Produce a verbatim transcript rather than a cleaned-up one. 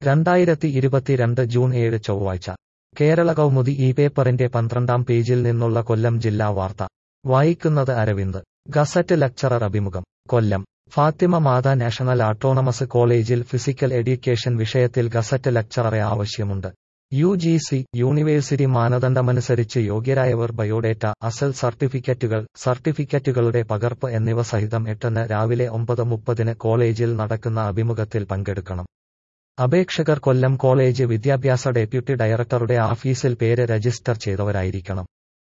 രണ്ടായിരത്തി ഇരുപത്തിരണ്ട് ജൂൺ ഏഴ് ചൊവ്വാഴ്ച കേരള കൗമുദി ഈ പേപ്പറിന്റെ പന്ത്രണ്ടാം പേജിൽ നിന്നുള്ള കൊല്ലം ജില്ലാ വാർത്ത വായിക്കുന്നത് അരവിന്ദ്. ഗസറ്റ് ലക്ചറർ അഭിമുഖം. കൊല്ലം ഫാത്തിമ മാതാ നാഷണൽ ഓട്ടോണമസ് കോളേജിൽ ഫിസിക്കൽ എഡ്യൂക്കേഷൻ വിഷയത്തിൽ ഗസറ്റ് ലക്ചററെ ആവശ്യമുണ്ട്. യു ജി സി, യൂണിവേഴ്സിറ്റി മാനദണ്ഡമനുസരിച്ച് യോഗ്യരായവർ ബയോഡേറ്റ, അസൽ സർട്ടിഫിക്കറ്റുകൾ, സർട്ടിഫിക്കറ്റുകളുടെ പകർപ്പ് എന്നിവ സഹിതം എട്ടിന് രാവിലെ ഒമ്പത് മുപ്പതിന് കോളേജിൽ നടക്കുന്ന അഭിമുഖത്തിൽ പങ്കെടുക്കണം. അപേക്ഷകർ കൊല്ലം കോളേജ് വിദ്യാഭ്യാസ ഡെപ്യൂട്ടി ഡയറക്ടറുടെ ഓഫീസിൽ പേര് രജിസ്റ്റർ ചെയ്തവരായിരിക്കണം.